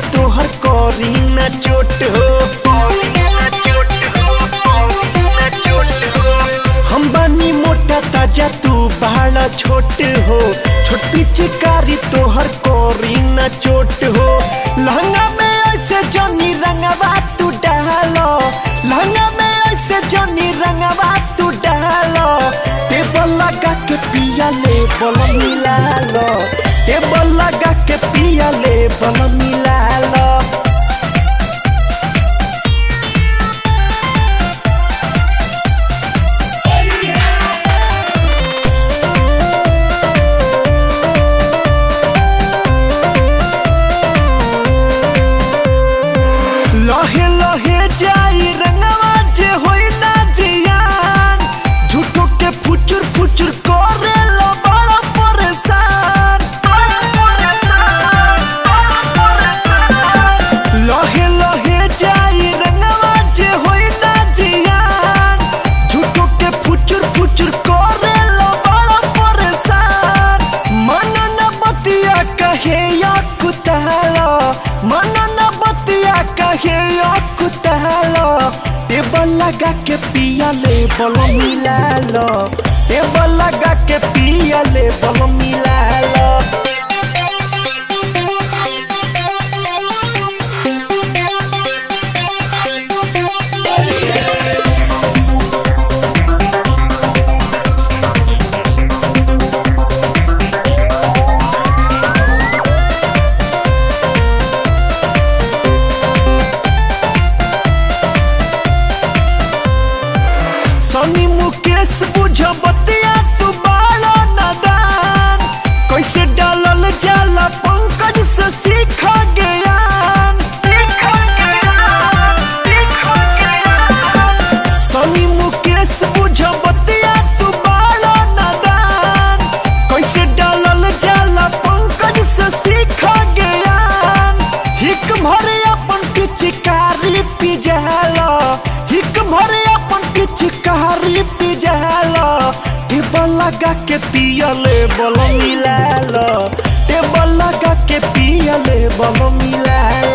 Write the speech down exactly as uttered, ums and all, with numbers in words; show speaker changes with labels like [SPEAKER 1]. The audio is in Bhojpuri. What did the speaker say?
[SPEAKER 1] तोहर करी न चोट हो। हम बानी मोटा ताजा तू बड़ा छोट हो। छोट पिचकारी तोहर करी न चोट हो। लहंगा में ऐसे जनी रंगवा तू डालो। लहंगा में ऐसे जनी रंगवा तू डालो। टेबल लगा के पिया ले बल मिला लो। टेबल लगा के पिया ले बल मिला लो। लहे लहे जाई रंगवा जे होई ना जियान। झूठो के फुचुर फुचुर करे लो बड़ा परेशान। लहे लहे जाई रंगवा जे होई ना जियान। झूठो के फुचुर फुचुर करे लो बड़ा परेशान। मन न बतिया कहे या कुतालो। मन न बतिया कहे या कुतालो। टेबल लगा के पिया ले बल मिला लो। टेबल लगा के पिया ले बल मिला लो। सनी मुकेश बुझ बतिया तू बड़ा नादान। कैसे डालल जाला पंकज से सीख ज्ञान। सनी मुकेश बुझ बतिया तू बड़ा नादान। कैसे डालल जाला पंकज से सीख ज्ञान। हिक भरे अपन पिचकारी पिजाला। हिक भरे अपन पिचकारी पिजाला। टेबल लगा के पिया ले बल मिला लो। टेबल लगा के पिया ले बल मिला